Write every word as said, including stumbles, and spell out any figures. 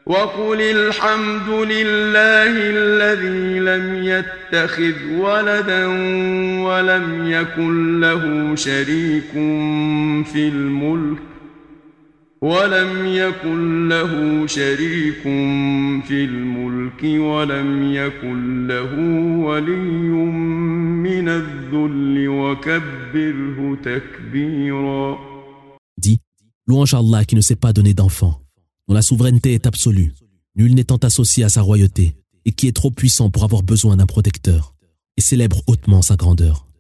وقل الحمد لله الذي لم يتخذ ولدا ولم يكن له شريك في الملك ولم يكن له شريك في الملك ولم يكن له ولي من الذل وكبره تكبيرا. Dis, louange à Allah qui ne s'est pas donné d'enfant, dont la souveraineté est absolue, nul n'étant associé à sa royauté, et qui est trop puissant pour avoir besoin d'un protecteur, et célèbre hautement sa grandeur.